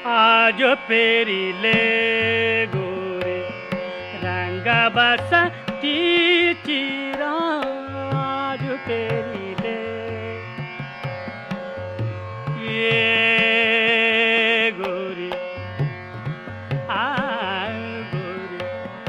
आज पेरिले गोरी रंग बसंती चिरा आज पेरिले ये गोरी गोरी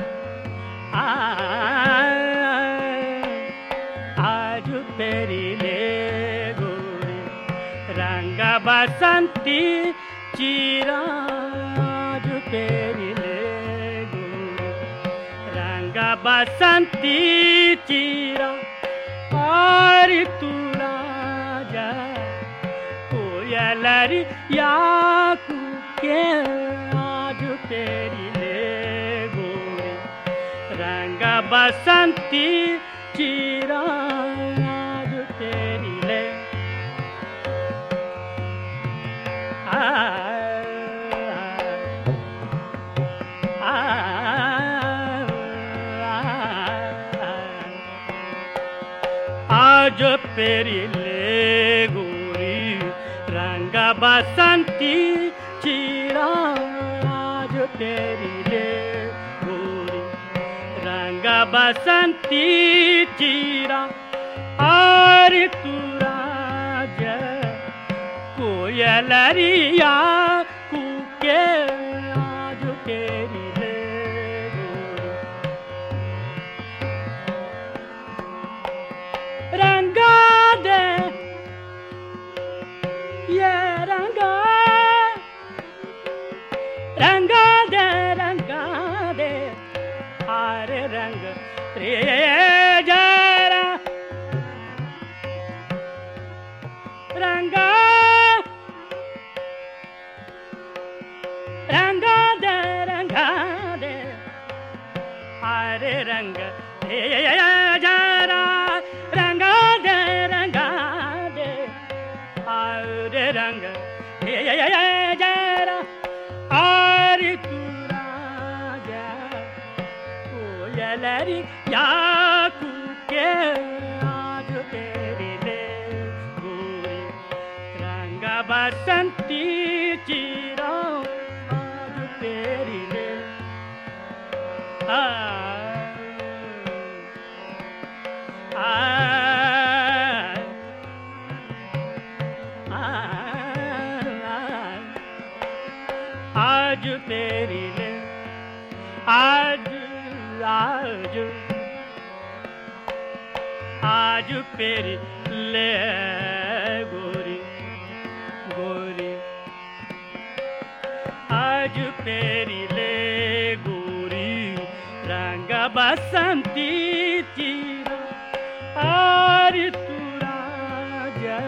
आज पेरिले गोरी रंग बसंती चिरा आज पेरिले गोरी रंग बसंती चिरा और तुला जा कोयलरी या कुके आज पेरिले गोरी रंग बसंती चिरा आज पेरिले आज पेरिले गोरी रंग बसंती चिरा आज पेरिले गोरी रंग बसंती चिरा और तुरा कोयलरिया कुके आज पेरिले गोरी रंगा दे ये रंगा रंगा दे हरे रंग रे जरा रंगा दे हरे रंग रे जरा रंगा दे हरे रंग रे जरा और तुरा जा कोयलरी या कुके आज पेरिले गोरी रंग बसंती चिरा आज पेरिले आज पेरिले आज पेरिले गोरी गोरी आज पेरिले गोरी रंग बसंती चिरा और तुरा जा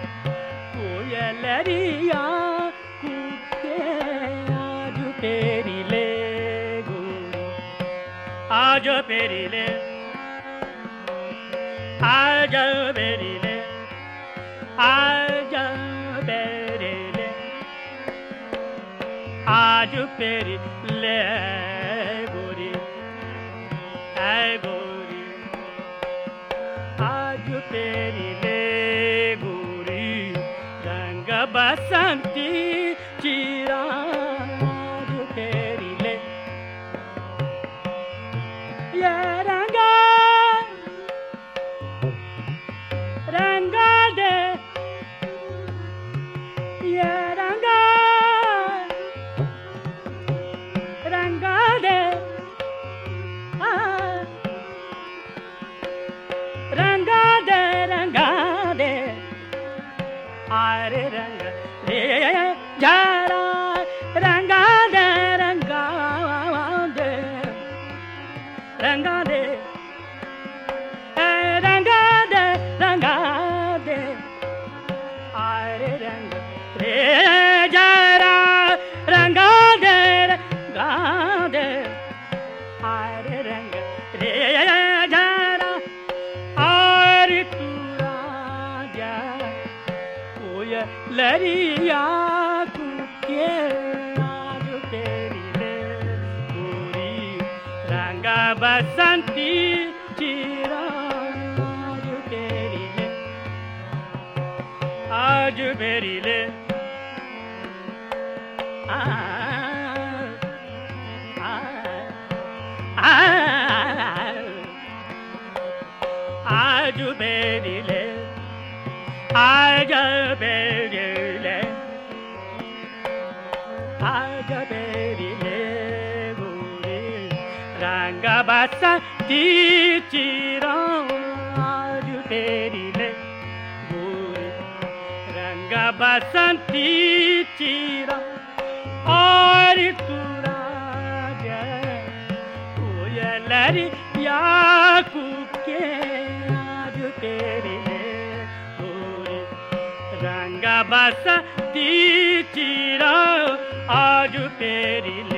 कोयलरिया कुके आज पेरिले गोरी आज पेरिले आज पेरिले आज पेरिले आज पेरिले गोरी गोरी आज पेरिले गोरी रंग बसंती चिरा आज पेरिले ये रंगा दे ये रंगा दे रंगा दे हरे रंग रे जरा रंगा दे रंगा दे हरे रंग रे जरा रंगा दे हरे रंग रे जरा और तुरा जा कोयलरिया कुके आज पेरिले गोरी रंग बसंती चिरा आज पेरिले आज पेरिले आज बेरिले आज बेरिले आज बेरिले बुरे रंग बसंती चिरा आज बेरिले बुरे रंग बसंती चिरा और तुरा जय कोयलरी या कुके आज बेरिले बुरे रंग बसंती चिरा आज बेरिले